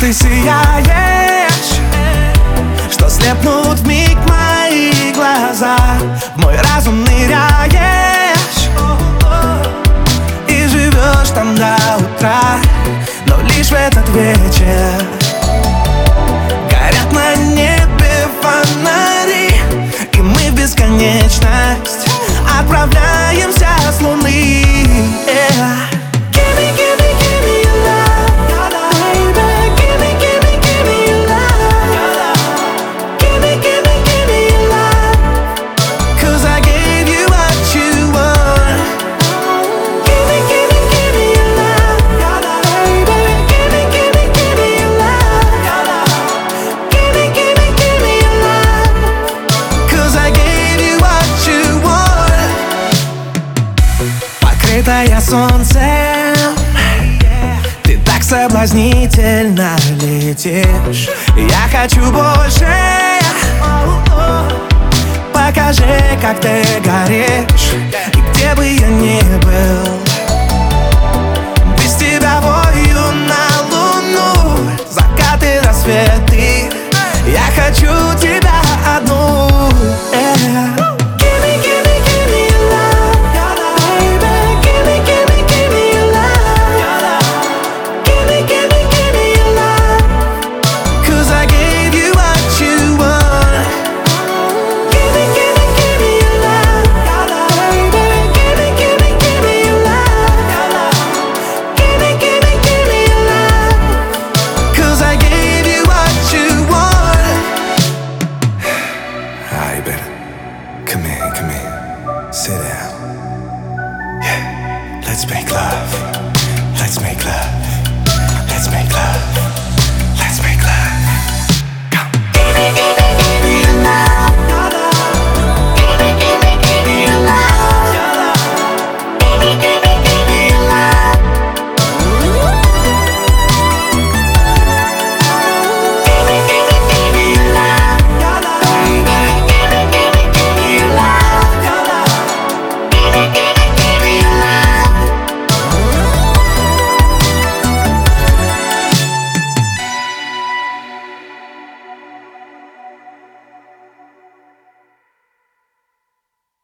ты сияешь, что слепнут вмиг мои глаза. В мой разум ныряешь и живешь там до утра. Но лишь в этот вечер горят на небе фонари, и мы в бесконечность отправляемся с луны. Покрытая солнцем, ты так соблазнительно летишь. Я хочу больше, покажи, как ты горишь. И где бы я ни был, без тебя вою на луну. Закаты, рассветы, я хочу тебя одну. Come here, sit down. Yeah, let's make love, let's make love, let's make love.